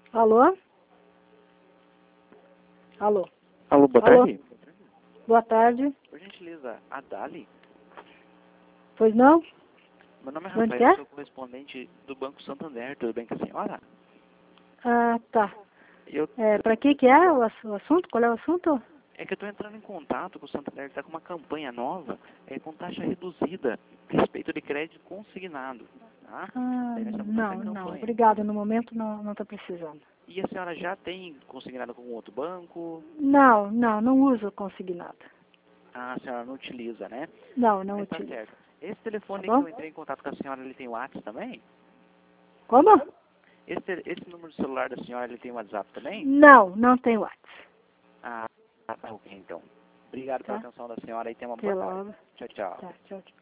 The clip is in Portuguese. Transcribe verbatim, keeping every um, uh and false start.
Alô? Alô? Alô, boa Alô? tarde. Boa tarde. Por gentileza, a Dali? Pois não? Meu nome é Onde Rafael, que é? eu sou correspondente do Banco Santander. Tudo bem com a senhora? Ah, tá. Eu, É, pra que que é o ass- o assunto? Qual é o assunto? é que eu estou entrando em contato com o Santander, está com uma campanha nova, é, com taxa reduzida a respeito de crédito consignado. Tá? Ah, Daí nós estamos com essa não, não. campanha. Obrigada. No momento não, não tô precisando. E a senhora já tem consignado com outro banco? Não, não, não uso consignado. Ah, a senhora não utiliza, né? Não, não Mas tá utilizo. certo. Esse telefone Tá que bom? eu entrei em contato com a senhora, ele tem WhatsApp também? Como? Esse, te- esse número de celular da senhora, ele tem WhatsApp também? Não, não tem WhatsApp. Ah, tá ok, então. Obrigado pela Tá? atenção da senhora e tenha uma Até boa tarde. logo. Tchau, tchau. Tá, tchau, tchau.